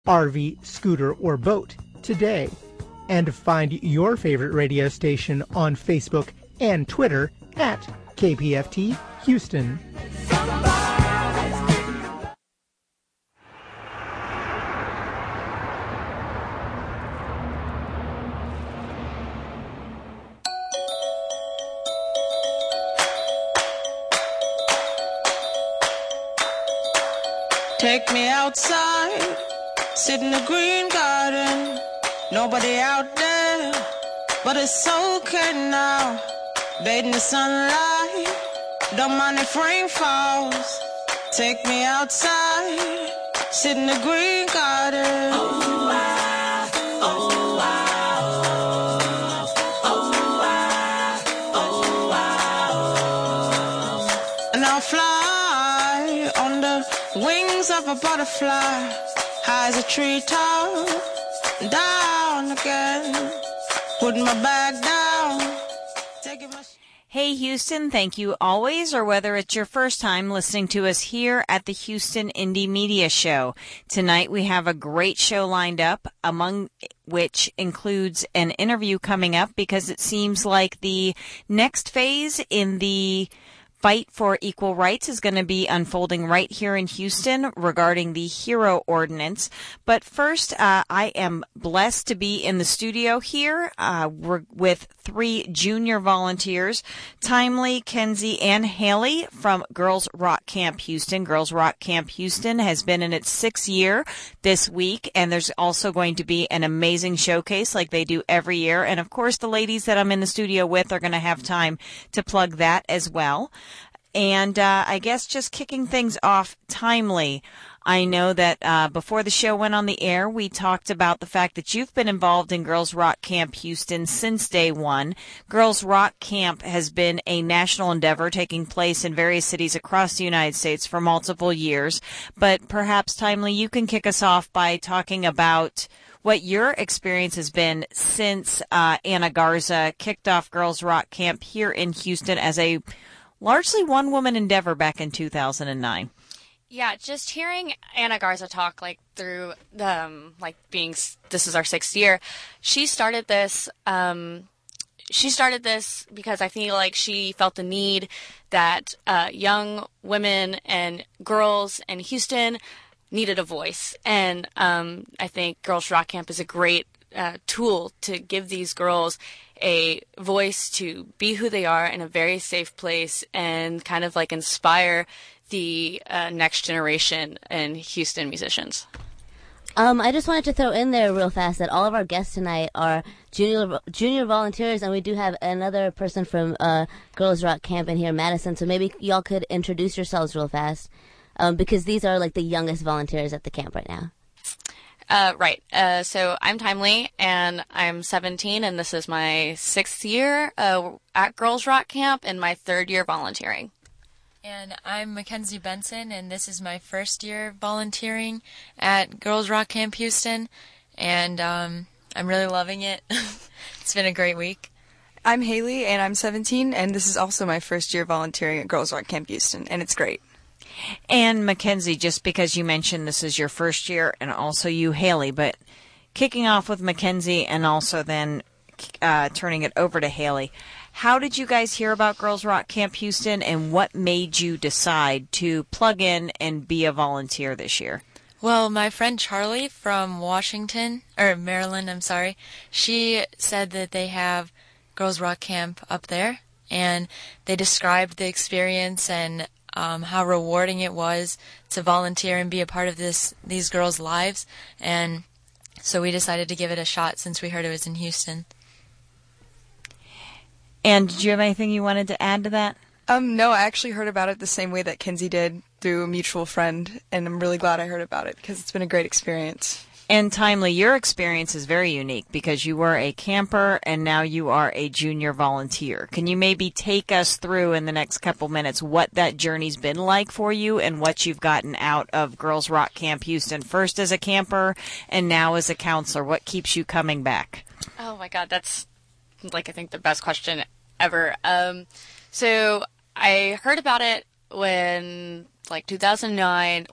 RV, scooter, or boat today. And find your favorite radio station on Facebook and Twitter at KPFT Houston. Take me outside, sit in the green garden. Nobody out there, but it's okay now. Bathe in the sunlight, don't mind if rain falls. Take me outside, sit in the green garden. Oh, wow, oh, wow, oh, wow, oh, wow. And I'll fly on the wings of a butterfly, high as a treetop, down again, putting my bag down, taking my... Hey, Houston, thank you always, or whether it's your first time listening to us here at the Houston Indie Media Show. Tonight we have a great show lined up, among which includes an interview coming up because it seems like the next phase in the fight for equal rights is going to be unfolding right here in Houston regarding the HERO ordinance. But first, I am blessed to be in the studio here with three junior volunteers, Timely, Kenzie, and Haley from Girls Rock Camp Houston. Girls Rock Camp Houston has been in its 6th year this week, and there's also going to be an amazing showcase like they do every year. And, of course, the ladies that I'm in the studio with are going to have time to plug that as well. And I guess just kicking things off, Timely, I know that before the show went on the air, we talked about the fact that you've been involved in Girls Rock Camp Houston since day one. Girls Rock Camp has been a national endeavor taking place in various cities across the United States for multiple years. But perhaps, Timely, you can kick us off by talking about what your experience has been since Anna Garza kicked off Girls Rock Camp here in Houston as a largely one-woman endeavor back in 2009. Yeah, just hearing Anna Garza talk through this is our 6th year. She started this because I feel like she felt the need that young women and girls in Houston needed a voice, and I think Girls Rock Camp is a great tool to give these girls a voice to be who they are in a very safe place and kind of inspire the next generation in Houston musicians. I just wanted to throw in there real fast that all of our guests tonight are junior volunteers, and we do have another person from Girls Rock Camp in here, Madison, so maybe y'all could introduce yourselves real fast, because these are the youngest volunteers at the camp right now. Right. So I'm Timely, and I'm 17, and this is my 6th year at Girls Rock Camp and my 3rd year volunteering. And I'm Mackenzie Benson, and this is my 1st year volunteering at Girls Rock Camp Houston, and I'm really loving it. It's been a great week. I'm Haley, and I'm 17, and this is also my 1st year volunteering at Girls Rock Camp Houston, and it's great. And Mackenzie, just because you mentioned this is your 1st year, and also you, Haley, but kicking off with Mackenzie and also then turning it over to Haley, how did you guys hear about Girls Rock Camp Houston, and what made you decide to plug in and be a volunteer this year? Well, my friend Charlie from Maryland, she said that they have Girls Rock Camp up there, and they described the experience and how rewarding it was to volunteer and be a part of these girls' lives, and so we decided to give it a shot since we heard it was in Houston. And did you have anything you wanted to add to that? No, I actually heard about it the same way that Kenzie did, through a mutual friend, and I'm really glad I heard about it because it's been a great experience. And Timely, your experience is very unique because you were a camper and now you are a junior volunteer. Can you maybe take us through in the next couple minutes what that journey's been like for you and what you've gotten out of Girls Rock Camp Houston, first as a camper and now as a counselor? What keeps you coming back? Oh my God, that's I think the best question ever. So I heard about it when 2009. Well,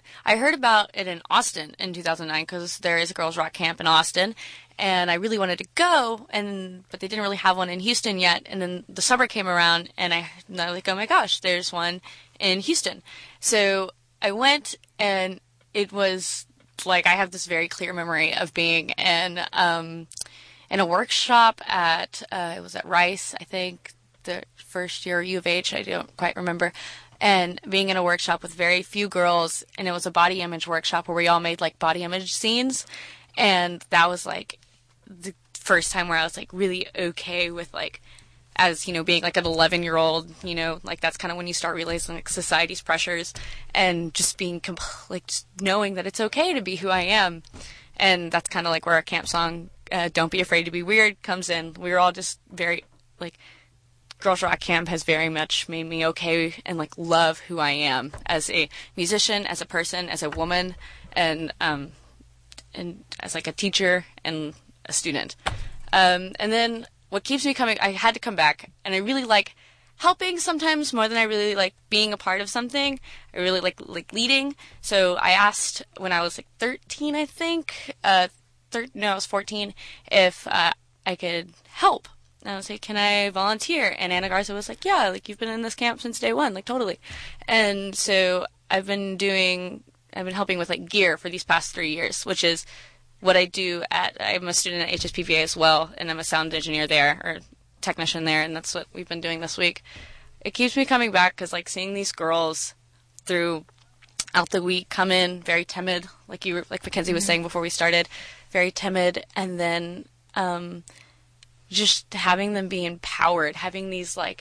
I heard about it in Austin in 2009 because there is a girls' rock camp in Austin, and I really wanted to go, but they didn't really have one in Houston yet. And then the summer came around, and I was like, oh my gosh, there's one in Houston. So I went, and it was like I have this very clear memory of being in a workshop at it was at Rice, I think, the first year U of H. I don't quite remember. And being in a workshop with very few girls, and it was a body image workshop where we all made like body image scenes, and that was like the first time where I was like really okay with like, as you know, being like an 11-year-old, you know, like that's kind of when you start realizing like society's pressures, and just being like just knowing that it's okay to be who I am. And that's kind of like where our camp song "Don't Be Afraid to Be Weird" comes in. We were all just very like, Girls Rock Camp has very much made me okay and like love who I am as a musician, as a person, as a woman, and as like a teacher and a student. And then what keeps me coming, I had to come back, and I really like helping sometimes more than I really like being a part of something. I really like leading. So I asked when I was like 13, I think, I was 14, if I could help. And I was like, can I volunteer? And Anna Garza was like, yeah, like you've been in this camp since day one, like totally. And so I've been helping with like gear for these past 3 years, which is what I do I'm a student at HSPVA as well, and I'm a sound engineer there, or technician there, and that's what we've been doing this week. It keeps me coming back because like seeing these girls throughout the week come in very timid, like Mackenzie was saying before we started, very timid, and then just having them be empowered, having these like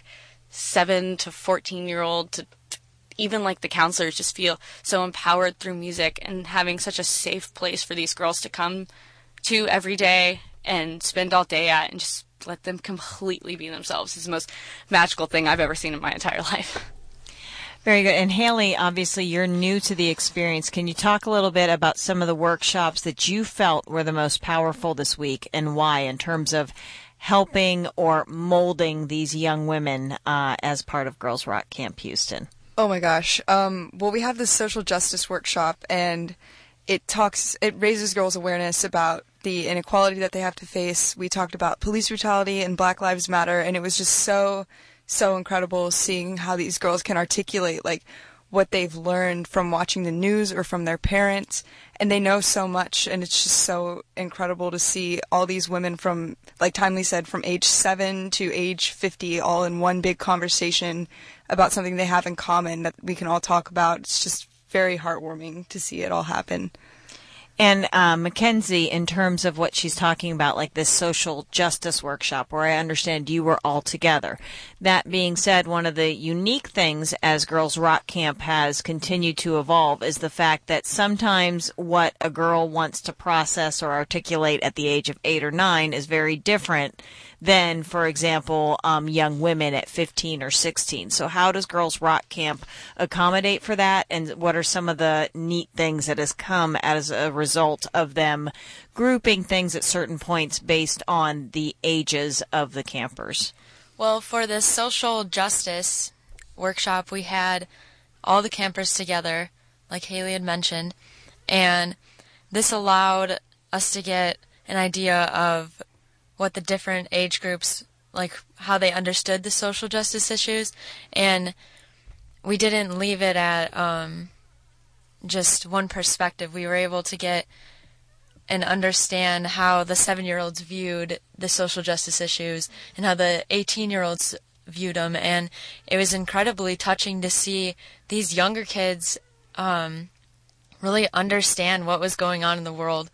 7 to 14-year-old to even like the counselors just feel so empowered through music, and having such a safe place for these girls to come to every day and spend all day at, and just let them completely be themselves is the most magical thing I've ever seen in my entire life. Very good. And Haley, obviously you're new to the experience. Can you talk a little bit about some of the workshops that you felt were the most powerful this week, and why, in terms of helping or molding these young women as part of Girls Rock Camp Houston? Oh my gosh. Well, we have this social justice workshop, and it raises girls' awareness about the inequality that they have to face. We talked about police brutality and Black Lives Matter, and it was just so incredible seeing how these girls can articulate like what they've learned from watching the news or from their parents, and they know so much, and it's just so incredible to see all these women from, like Timely said, from age 7 to age 50 all in one big conversation about something they have in common that we can all talk about. It's just very heartwarming to see it all happen. And Mackenzie, in terms of what she's talking about, like this social justice workshop, where I understand you were all together. That being said, one of the unique things as Girls Rock Camp has continued to evolve is the fact that sometimes what a girl wants to process or articulate at the age of 8 or 9 is very different than, for example, young women at 15 or 16. So how does Girls Rock Camp accommodate for that, and what are some of the neat things that has come as a result of them grouping things at certain points based on the ages of the campers? Well, for the social justice workshop, we had all the campers together, like Haley had mentioned, and this allowed us to get an idea of what the different age groups, like how they understood the social justice issues, and we didn't leave it at just one perspective. We were able to get and understand how the 7-year-olds viewed the social justice issues and how the 18-year-olds viewed them, and it was incredibly touching to see these younger kids really understand what was going on in the world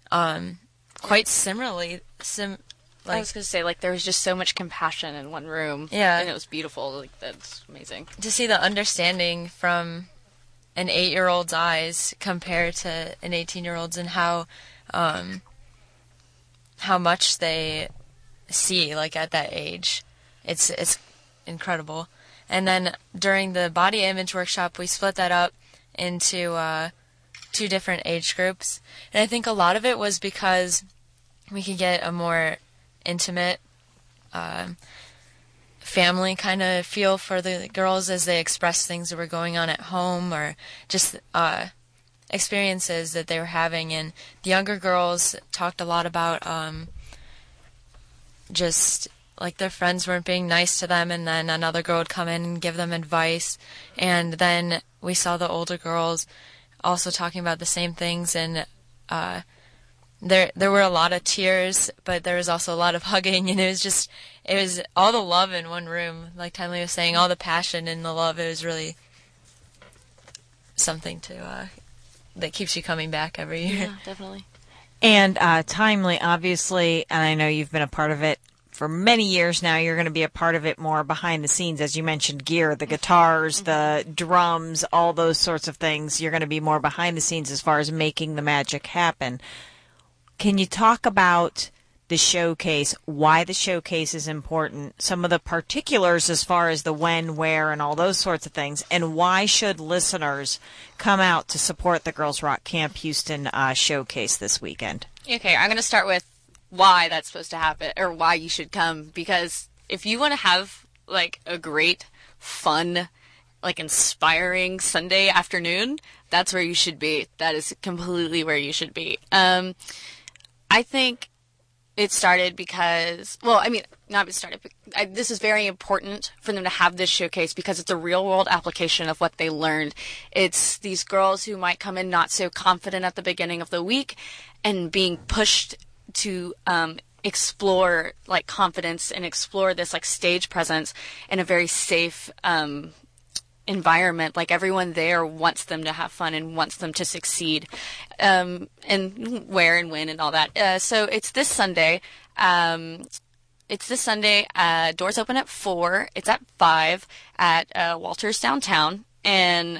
quite similarly. I was going to say, like, there was just so much compassion in one room. Yeah. And it was beautiful. Like, that's amazing. To see the understanding from an 8-year-old's eyes compared to an 18-year-old's, and how much they see, like, at that age. It's incredible. And then during the body image workshop, we split that up into 2 different age groups. And I think a lot of it was because we could get a more intimate family kind of feel for the girls as they express things that were going on at home, or just experiences that they were having. And the younger girls talked a lot about just like their friends weren't being nice to them, and then another girl would come in and give them advice. And then we saw the older girls also talking about the same things, and there were a lot of tears, but there was also a lot of hugging, and it was all the love in one room. Like Timely was saying, all the passion and the love. It was really something that keeps you coming back every year. Yeah, definitely. And Timely, obviously, and I know you've been a part of it for many years now, you're going to be a part of it more behind the scenes. As you mentioned, gear, the guitars, the drums, all those sorts of things. You're going to be more behind the scenes as far as making the magic happen. Can you talk about the showcase, why the showcase is important, some of the particulars as far as the when, where, and all those sorts of things, and why should listeners come out to support the Girls Rock Camp Houston showcase this weekend? Okay, I'm going to start with why that's supposed to happen, or why you should come, because if you want to have like a great, fun, like inspiring Sunday afternoon, that's where you should be. That is completely where you should be. I think it started because, well, I mean, not it started, but this is very important for them to have this showcase because it's a real world application of what they learned. It's these girls who might come in not so confident at the beginning of the week and being pushed to explore like confidence and explore this like stage presence in a very safe environment. Like everyone there wants them to have fun and wants them to succeed, and where and when and all that. So it's this Sunday. Doors open at 4. It's at 5 at Walters downtown, and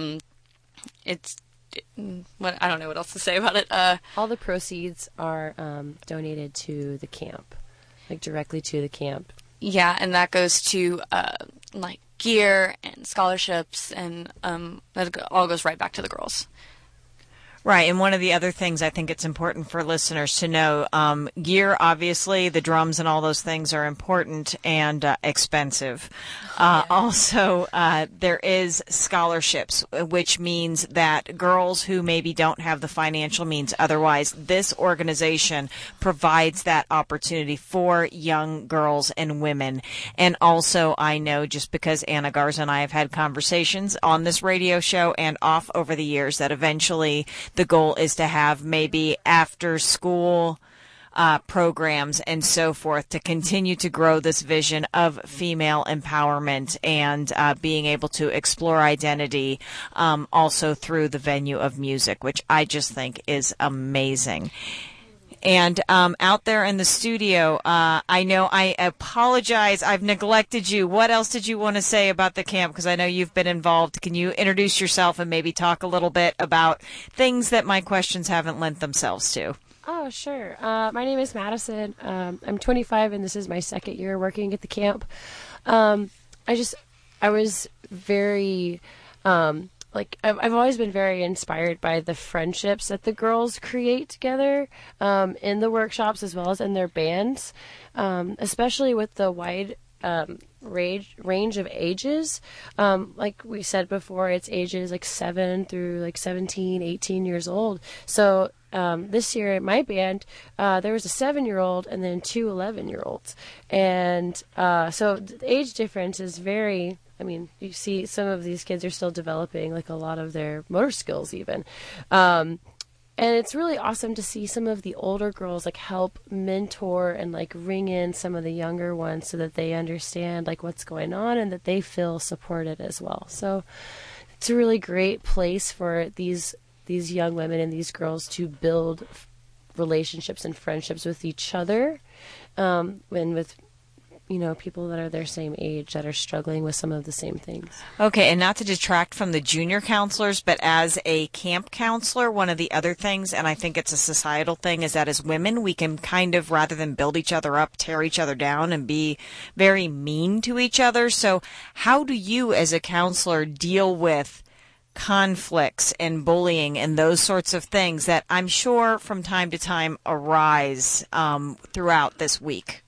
it's I don't know what else to say about it. All the proceeds are donated to the camp, like directly to the camp. Yeah, and that goes to like gear and scholarships, and that all goes right back to the girls. Right, and one of the other things I think it's important for listeners to know, gear, obviously, the drums and all those things are important and expensive. Also, there is scholarships, which means that girls who maybe don't have the financial means otherwise, this organization provides that opportunity for young girls and women. And also, I know, just because Anna Garza and I have had conversations on this radio show and off over the years, that eventually the goal is to have maybe after school programs and so forth to continue to grow this vision of female empowerment and being able to explore identity also through the venue of music, which I just think is amazing. And out there in the studio, I know I apologize. I've neglected you. What else did you want to say about the camp? Because I know you've been involved. Can you introduce yourself and maybe talk a little bit about things that my questions haven't lent themselves to? Oh, sure. My name is Madison. I'm 25, and this is my second year working at the camp. I was very... I've always been very inspired by the friendships that the girls create together in the workshops as well as in their bands, especially with the wide range of ages. Like we said before, it's ages like 7 through like 17, 18 years old. So this year in my band, there was a 7-year-old and then 2 11-year-olds. And so the age difference is very... I mean, you see some of these kids are still developing like a lot of their motor skills even. And it's really awesome to see some of the older girls like help mentor and like ring in some of the younger ones so that they understand like what's going on and that they feel supported as well. So it's a really great place for these young women and these girls to build relationships and friendships with each other, and with people that are their same age that are struggling with some of the same things. Okay, and not to detract from the junior counselors, but as a camp counselor, one of the other things, and I think it's a societal thing, is that as women, we can kind of, rather than build each other up, tear each other down and be very mean to each other. So how do you, as a counselor, deal with conflicts and bullying and those sorts of things that I'm sure from time to time arise throughout this week?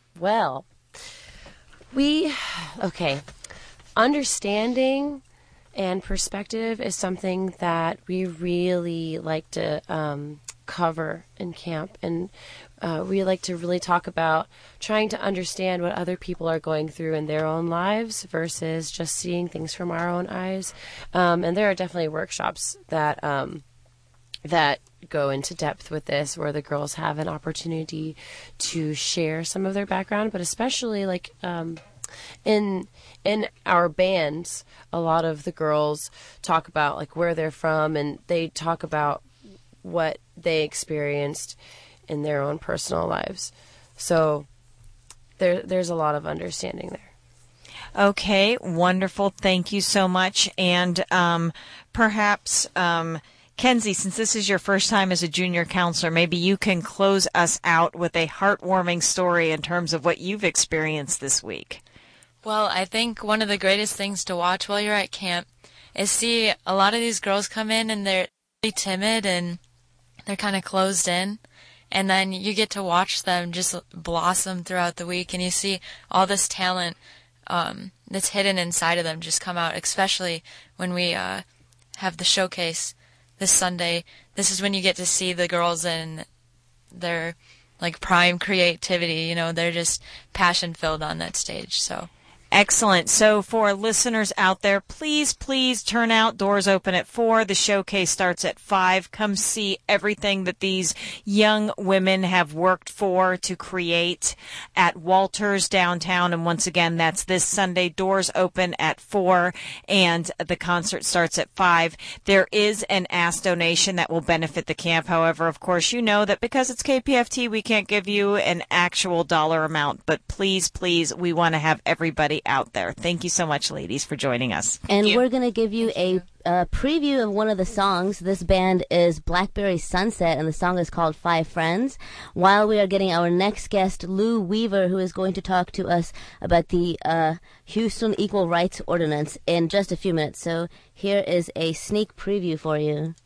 Well, understanding and perspective is something that we really like to cover in camp, and we like to really talk about trying to understand what other people are going through in their own lives versus just seeing things from our own eyes. And there are definitely workshops that that go into depth with this, where the girls have an opportunity to share some of their background, but especially like in our bands, a lot of the girls talk about like where they're from, and they talk about what they experienced in their own personal lives. So there's a lot of understanding there. Okay, wonderful. Thank you so much. And perhaps, Kenzie, since this is your first time as a junior counselor, maybe you can close us out with a heartwarming story in terms of what you've experienced this week. Well, I think one of the greatest things to watch while you're at camp is see a lot of these girls come in and they're really timid and they're kind of closed in. And then you get to watch them just blossom throughout the week, and you see all this talent that's hidden inside of them just come out, especially when we have the showcase this Sunday. This is when you get to see the girls in their like prime creativity. You know, they're just passion-filled on that stage, so... Excellent. So for listeners out there, please turn out. Doors open at 4. The showcase starts at 5. Come see everything that these young women have worked for to create at Walters downtown. And once again, that's this Sunday. Doors open at 4 and the concert starts at 5. There is an Ask donation that will benefit the camp. However, of course, you know that because it's KPFT, we can't give you an actual dollar amount. But please, we want to have everybody out there. Thank you so much, ladies, for joining us. And we're going to give you a preview of one of the songs. This band is Blackberry Sunset, and the song is called Five Friends, while we are getting our next guest, Lou Weaver, who is going to talk to us about the Houston Equal Rights Ordinance in just a few minutes. So here is a sneak preview for you.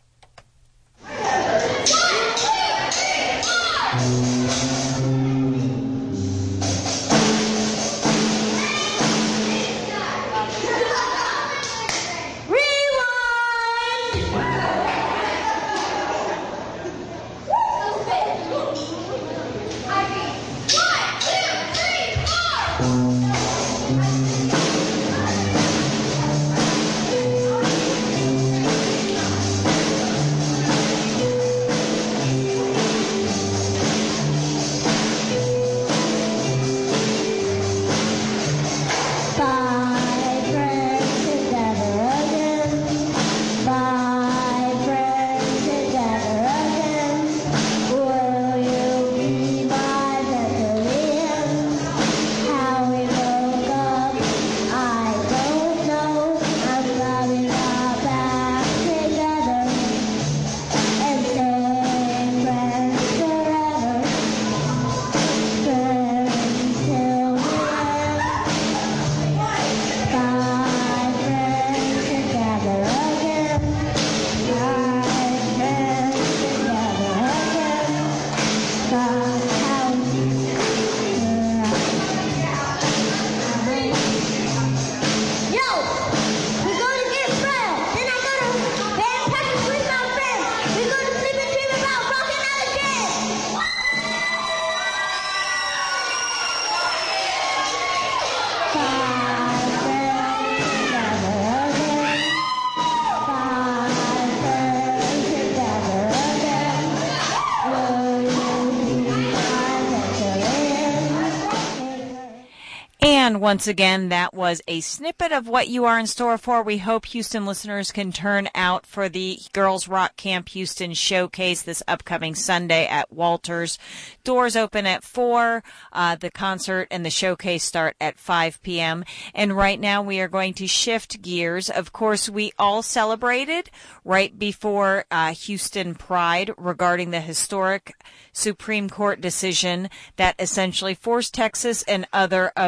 And once again, that was a snippet of what you are in store for. We hope Houston listeners can turn out for the Girls Rock Camp Houston Showcase this upcoming Sunday at Walters. Doors open at 4. The concert and the showcase start at 5 p.m. And right now we are going to shift gears. Of course, we all celebrated right before Houston Pride regarding the historic Supreme Court decision that essentially forced Texas and other of the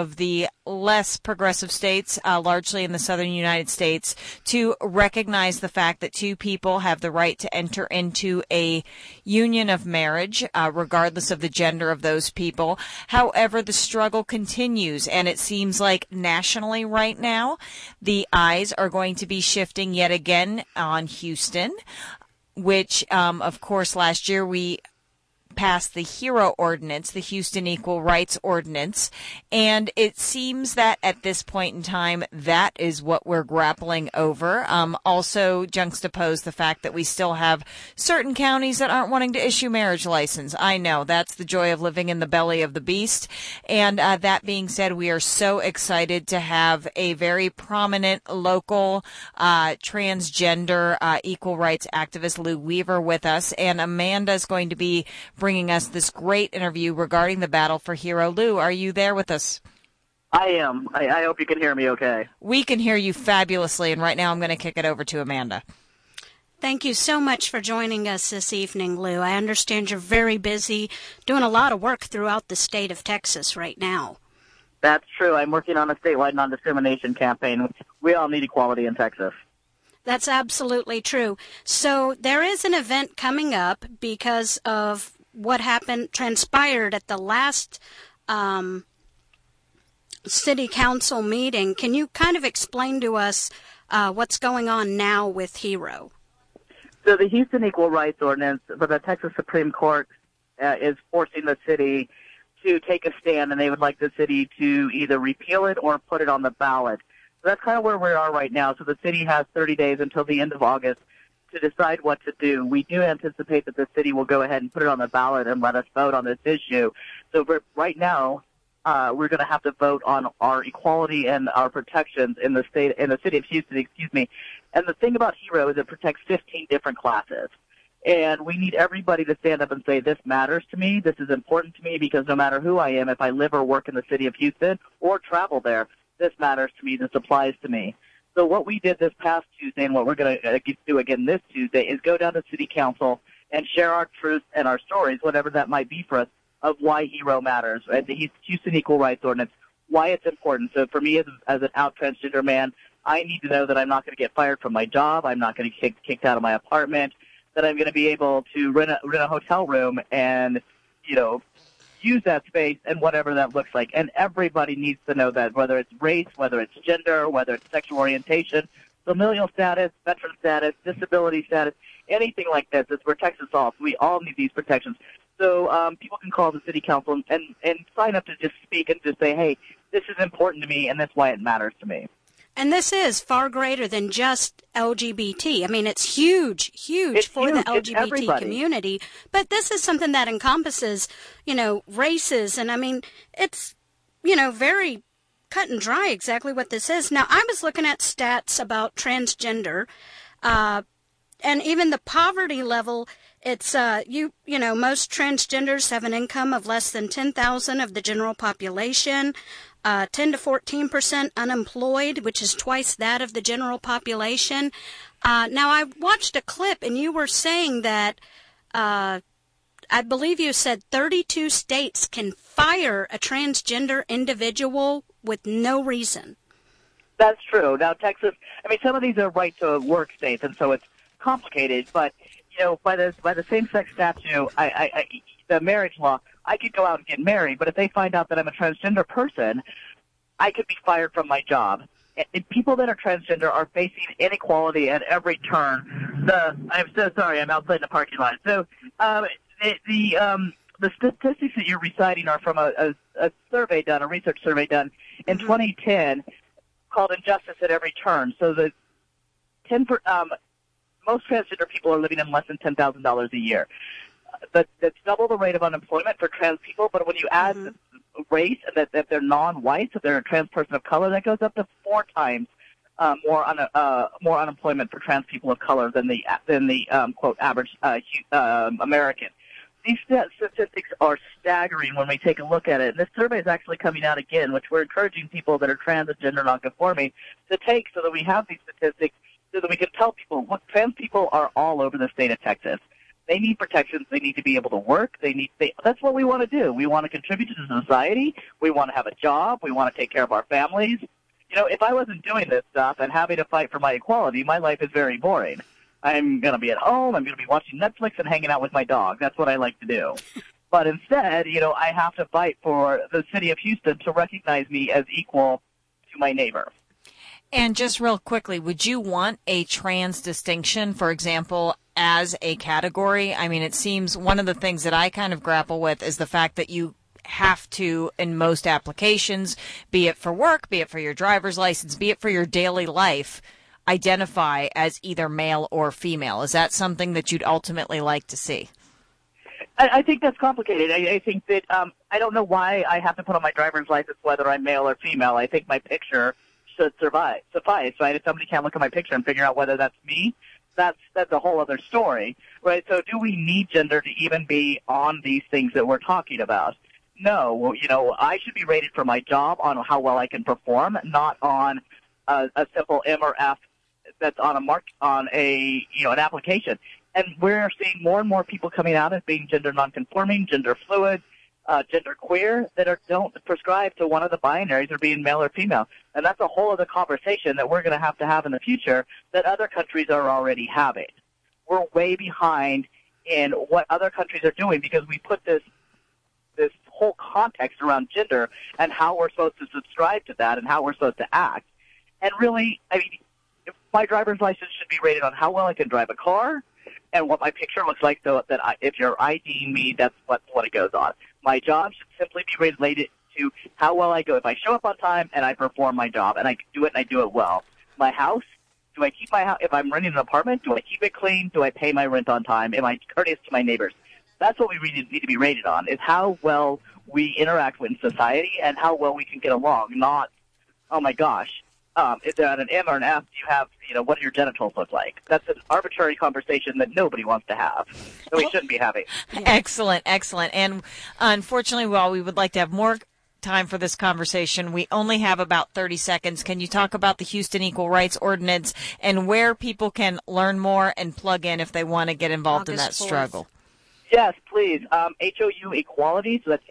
less progressive states, largely in the southern United States, to recognize the fact that two people have the right to enter into a union of marriage, regardless of the gender of those people. However, the struggle continues, and it seems like nationally right now, the eyes are going to be shifting yet again on Houston, which, of course, last year we passed the HERO Ordinance, the Houston Equal Rights Ordinance, and it seems that at this point in time, that is what we're grappling over. Also juxtapose the fact that we still have certain counties that aren't wanting to issue marriage license. I know, that's the joy of living in the belly of the beast. And that being said, we are so excited to have a very prominent local transgender equal rights activist, Lou Weaver, with us, and Amanda is going to be bringing us this great interview regarding the battle for HERO. Lou, are you there with us? I am. I hope you can hear me okay. We can hear you fabulously, and right now I'm going to kick it over to Amanda. Thank you so much for joining us this evening, Lou. I understand you're very busy doing a lot of work throughout the state of Texas right now. That's true. I'm working on a statewide non-discrimination campaign. We all need equality in Texas. That's absolutely true. So there is an event coming up because of what transpired at the last city council meeting. Can you kind of explain to us what's going on now with HERO? So the Houston Equal Rights Ordinance, but the Texas Supreme Court is forcing the city to take a stand, and they would like the city to either repeal it or put it on the ballot. So that's kind of where we are right now. So the city has 30 days until the end of August to decide what to do. We do anticipate that the city will go ahead and put it on the ballot and let us vote on this issue. So right now, we're going to have to vote on our equality and our protections in the city of Houston, And the thing about HERO is it protects 15 different classes. And we need everybody to stand up and say, this matters to me, this is important to me, because no matter who I am, if I live or work in the city of Houston or travel there, this matters to me, this applies to me. So what we did this past Tuesday and what we're going to do again this Tuesday is go down to city council and share our truths and our stories, whatever that might be for us, of why HERO matters, right? The Houston Equal Rights Ordinance, why it's important. So for me as an out transgender man, I need to know that I'm not going to get fired from my job, I'm not going to get kicked out of my apartment, that I'm going to be able to rent a hotel room and, use that space and whatever that looks like. And everybody needs to know that, whether it's race, whether it's gender, whether it's sexual orientation, familial status, veteran status, disability status, anything like this. It protects us all. So we all need these protections. So people can call the city council and sign up to just speak and just say, hey, this is important to me and that's why it matters to me. And this is far greater than just LGBT. I mean, it's huge for the LGBT community. But this is something that encompasses, races. And I mean, it's, very cut and dry exactly what this is. Now, I was looking at stats about transgender, and even the poverty level. It's most transgenders have an income of less than $10,000 of the general population. 10 to 14% unemployed, which is twice that of the general population. Now, I watched a clip, and you were saying that I believe you said 32 states can fire a transgender individual with no reason. That's true. Now, Texas, some of these are right-to-work states, and so it's complicated. But, by the same-sex statute, the marriage law, I could go out and get married, but if they find out that I'm a transgender person, I could be fired from my job. And people that are transgender are facing inequality at every turn. I'm so sorry, I'm outside in the parking lot. So the statistics that you're reciting are from a survey done, a research survey done in 2010 called Injustice at Every Turn. So the most transgender people are living in less than $10,000 a year. That's double the rate of unemployment for trans people, but when you add race, and that they're non-white, so they're a trans person of color, that goes up to 4 times more unemployment for trans people of color than the quote average American. These statistics are staggering when we take a look at it. And this survey is actually coming out again, which we're encouraging people that are trans and gender nonconforming to take, so that we have these statistics, so that we can tell people, look, trans people are all over the state of Texas. They need protections. They need to be able to work. That's what we want to do. We want to contribute to society. We want to have a job. We want to take care of our families. If I wasn't doing this stuff and having to fight for my equality, my life is very boring. I'm going to be at home. I'm going to be watching Netflix and hanging out with my dog. That's what I like to do. But instead, I have to fight for the city of Houston to recognize me as equal to my neighbor. And just real quickly, would you want a trans distinction, for example, as a category? I mean, it seems one of the things that I kind of grapple with is the fact that you have to, in most applications, be it for work, be it for your driver's license, be it for your daily life, identify as either male or female. Is that something that you'd ultimately like to see? I think that's complicated. I think that I don't know why I have to put on my driver's license whether I'm male or female. I think my picture should suffice, right? If somebody can't look at my picture and figure out whether that's me, that's a whole other story, right? So do we need gender to even be on these things that we're talking about? No. Well, I should be rated for my job on how well I can perform, not on a simple M or F that's on an application. And we're seeing more and more people coming out as being gender nonconforming, gender fluid, gender queer that don't prescribe to one of the binaries or being male or female. And that's a whole other conversation that we're going to have in the future that other countries are already having. We're way behind in what other countries are doing because we put this whole context around gender and how we're supposed to subscribe to that and how we're supposed to act. And really, if my driver's license should be rated on how well I can drive a car and what my picture looks like, so that if you're IDing me, that's what it goes on. My job should simply be related to how well I go. If I show up on time and I perform my job and I do it and I do it well. My house, do I keep my house? If I'm renting an apartment, do I keep it clean? Do I pay my rent on time? Am I courteous to my neighbors? That's what we really need to be rated on, is how well we interact with society and how well we can get along, not, oh my gosh, is there an M or an F? Do you have, what do your genitals look like? That's an arbitrary conversation that nobody wants to have, that we shouldn't be having. Excellent. And unfortunately, while we would like to have more time for this conversation, we only have about 30 seconds. Can you talk about the Houston Equal Rights Ordinance and where people can learn more and plug in if they want to get involved in that struggle? Yes, please. HOU Equality, so that's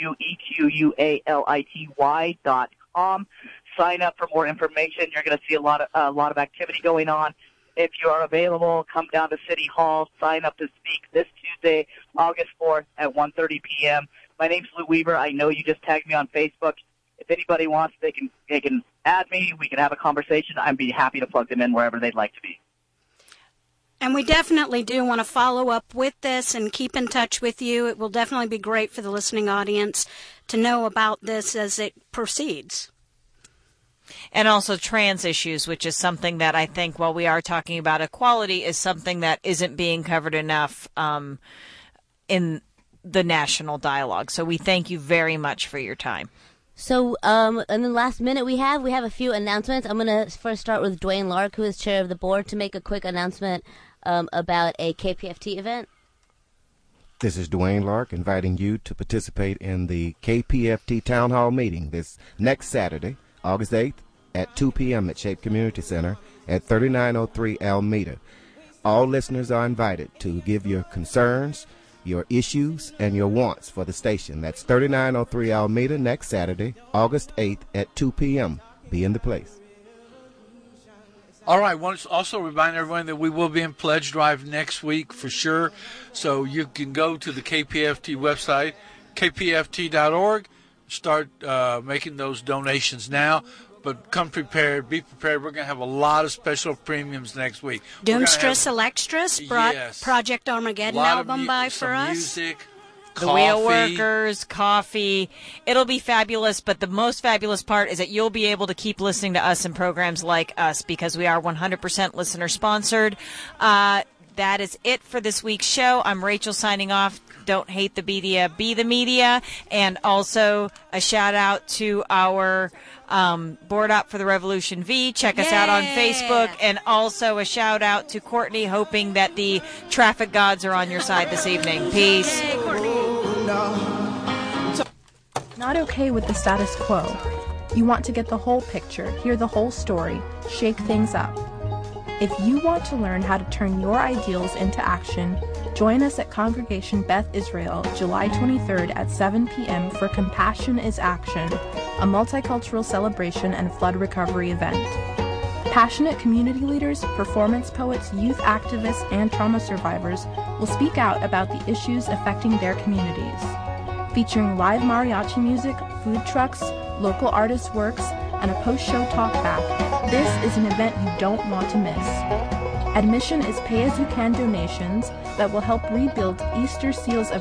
HOUEQUALITY.com. Sign up for more information. You're going to see a lot of activity going on. If you are available, come down to City Hall. Sign up to speak this Tuesday, August 4th at 1:30 p.m. My name's Lou Weaver. I know you just tagged me on Facebook. If anybody wants, they can add me. We can have a conversation. I'd be happy to plug them in wherever they'd like to be. And we definitely do want to follow up with this and keep in touch with you. It will definitely be great for the listening audience to know about this as it proceeds. And also trans issues, which is something that I think, while we are talking about equality, is something that isn't being covered enough in the national dialogue. So we thank you very much for your time. So in the last minute we have a few announcements. I'm going to first start with Dwayne Lark, who is chair of the board, to make a quick announcement about a KPFT event. This is Dwayne Lark inviting you to participate in the KPFT Town Hall meeting this next Saturday, August 8th at 2 p.m. at Shape Community Center at 3903 Alameda. All listeners are invited to give your concerns, your issues, and your wants for the station. That's 3903 Alameda next Saturday, August 8th at 2 p.m. Be in the place. All right. I want to also remind everyone that we will be in Pledge Drive next week for sure. So you can go to the KPFT website, kpft.org, start making those donations now. But come prepared, be prepared. We're going to have a lot of special premiums next week. Doomstress Electris brought Project Armageddon album by for us. Music, the Wheel Workers, coffee. It'll be fabulous, but the most fabulous part is that you'll be able to keep listening to us and programs like us because we are 100% listener-sponsored. That is it for this week's show. I'm Rachel signing off. Don't hate the media, be the media. And also a shout-out to our Board Up for the Revolution V. Check us out on Facebook. And also a shout-out to Courtney, hoping that the traffic gods are on your side this evening. Peace. Yay, Courtney. Not okay with the status quo. You want to get the whole picture, hear the whole story, shake things up. If you want to learn how to turn your ideals into action, Join us at Congregation Beth Israel, July 23rd at 7 p.m. for Compassion is Action, a multicultural celebration and flood recovery event. Passionate community leaders, performance poets, youth activists, and trauma survivors will speak out about the issues affecting their communities. Featuring live mariachi music, food trucks, local artists' works, and a post-show talkback, this is an event you don't want to miss. Admission is pay-as-you-can donations that will help rebuild Easter Seals of